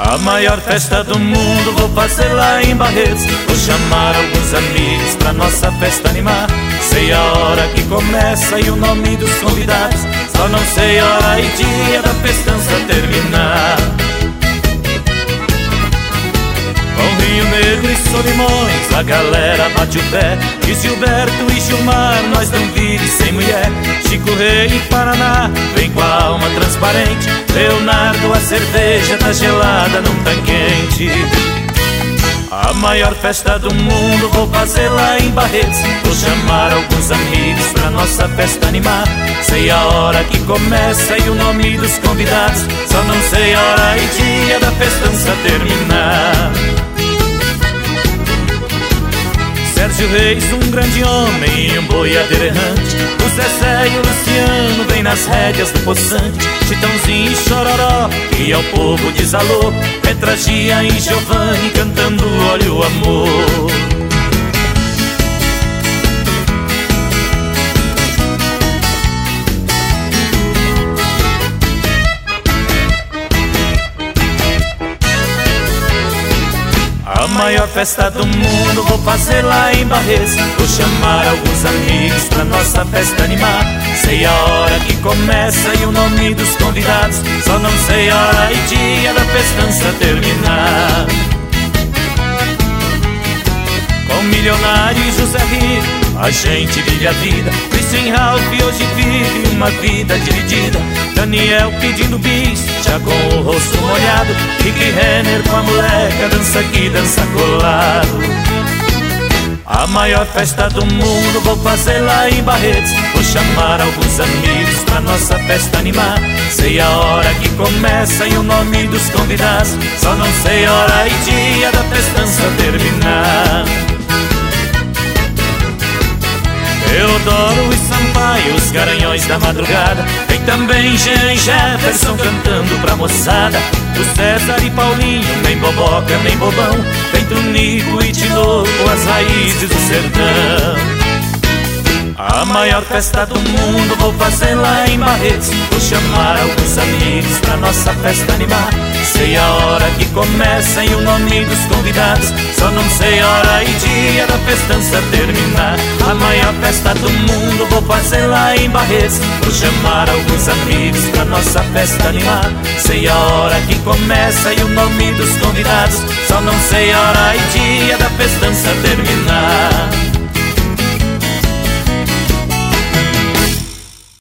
A maior festa do mundo vou fazer lá em Barretos. Vou chamar alguns amigos pra nossa festa animar. Sei a hora que começa e o nome dos convidados, só não sei a hora e dia da festança terminar. Com Rio Negro e Solimões a galera bate o pé, e Gilberto e Gilmar nós não vive sem mulher. Chico Rei e Paraná vem com a alma transparente. Leonardo, a cerveja tá gelada, não tá quente. A maior festa do mundo vou fazer lá em Barretos. Vou chamar alguns amigos pra nossa festa animar. Sei a hora que começa e o nome dos convidados, só não sei a hora e dia da festança terminar. Sérgio Reis, um grande homem e um boiadeiro errante. O Zezé e o Luciano vem nas rédeas do poçante. Chitãozinho e Chororó e ao povo diz alô. Petra, Gia e Giovanni cantando Olha o Amor. A maior festa do mundo vou fazer lá em Barretos. Vou chamar alguns amigos pra nossa festa animar. Sei a hora que começa e o nome dos convidados, só não sei a hora e dia da festança terminar. Com Milionário e José Rico a gente vive a vida. Christian Ralph hoje vive uma vida dividida. Daniel pedindo bis, já com o rosto molhado. Rick Renner com a moleca, dança aqui, dança colado. A maior festa do mundo vou fazer lá em Barretos. Vou chamar alguns amigos pra nossa festa animar. Sei a hora que começa e o nome dos convidados, só não sei a hora e dia da festança terminar. Teodoro e Sampaio, os Garanhões da Madrugada. Tem também Jean e Jefferson cantando pra moçada. O César e Paulinho, nem boboca, nem bobão. Tem Tonico e Tinoco, as raízes do sertão. A maior festa do mundo vou fazer lá em Barretos. Vou chamar alguns amigos pra nossa festa animar. Sei a hora que começa e o nome dos convidados, só não sei a hora e dia da festança terminar. A maior festa do mundo vou fazer lá em Barretos. Vou chamar alguns amigos pra nossa festa animar. Sei a hora que começa e o nome dos convidados, só não sei a hora e dia da festança terminar.